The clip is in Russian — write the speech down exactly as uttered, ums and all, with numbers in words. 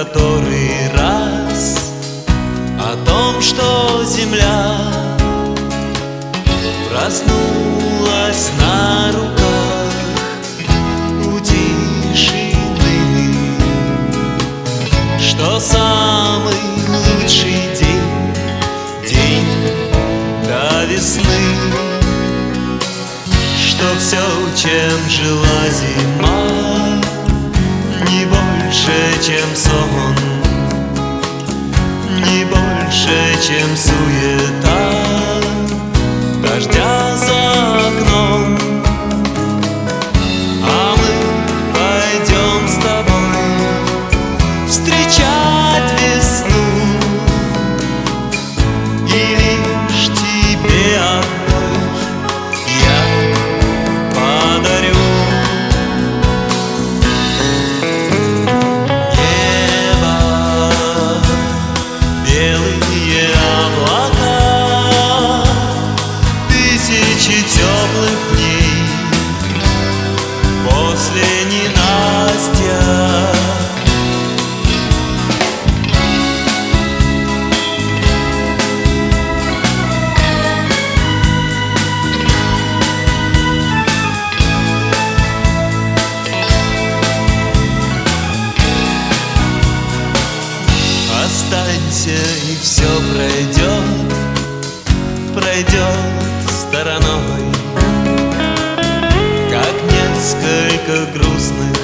который раз о том, что земля проснулась на руках у тишины, что самый лучший день, день до весны, что все, чем жила зима, не больше, чем сон, не больше, чем суета дождя за окном. А мы пойдем с тобой встречать весну, и лишь тебе одной я подарю. Небо, белые облака, тысячи теплых дней после ненастья. Останься, и все пройдет, пройдет стороной, как несколько грустных